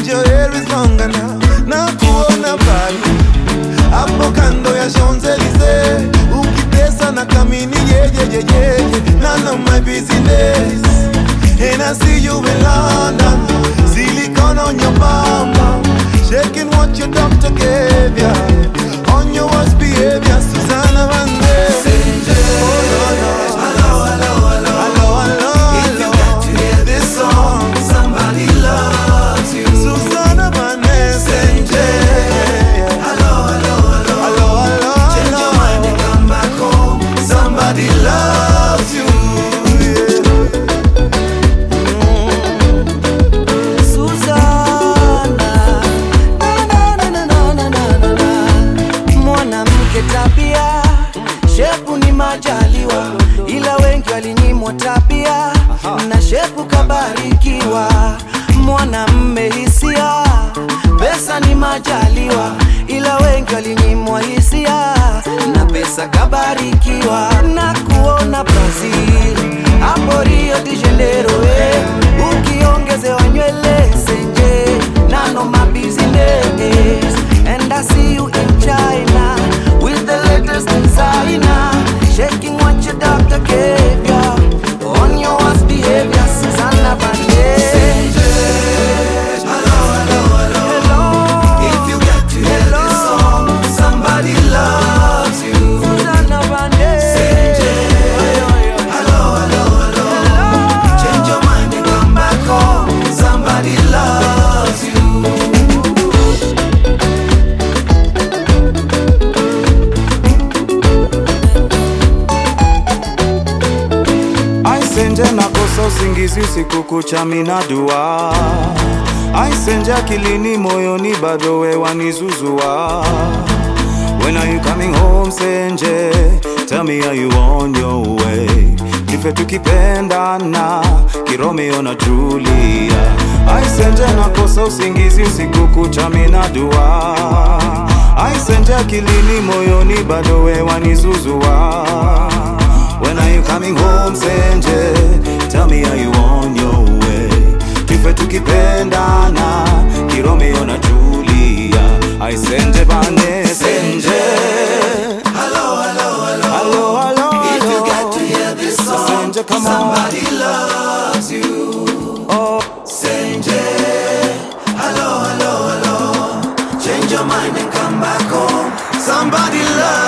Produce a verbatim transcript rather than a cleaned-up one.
your hair is longer now. Na kuona bali hapo kando ya Champs-Elysees, ukitesa na kamini yeah yeah yeah yeah. None of my business. And I see you in London, silicone on your bum bum, shaking what your doctor gave ya, on your worst behavior, Susanna Vande. Oh no no, hello hello hello, hello hello. If you got to hear this song, somebody loves you. Susanna Vande. Hello hello hello, hello hello. Change your mind and come back home. Somebody loves you. Tabia, shepu ni majaliwa, ila wengi walinyimwa tabia, na shepu kabarikiwa. Mwanamme hisia, pesa ni majaliwa, ila wengi walinyimwa hisia, na pesa kabarikiwa. Na kuona Brazil, hapo Rio de Janeiro, eh, ukiongezewa nywele senje, none of my business. And I see you in China with the latest designer, shaking what your doctor gave ya, on your worst behavior, Susanna Vande. Hello, hello, hello, hello. If you get to hear hello. This song, somebody loves you. Susanna Vande. Hello, hello, hello, hello. Change your mind and come back home. Somebody loves you. Aisenje nakosa usingizi usiku kucha mina dua, Aisenje akilini moyoni bado we wanizuzua. When are you coming home Senje? Tell me are you on your way? Kife tukipendana Kiromeo na Julia. Aisenje nakosa usingizi usiku kucha mina dua, Aisenje akilini moyoni bado we wanizuzua. When are you coming home Senje? Tell me are you on your way? Kife tukipendana Kiromeo na Julia. Aisenje Vande Senje. Hello hello hello, hello hello. If you get to hear this song, Senje, come somebody on. Loves you. Oh Senje. Hello hello hello. Change your mind and come back home. Somebody loves you.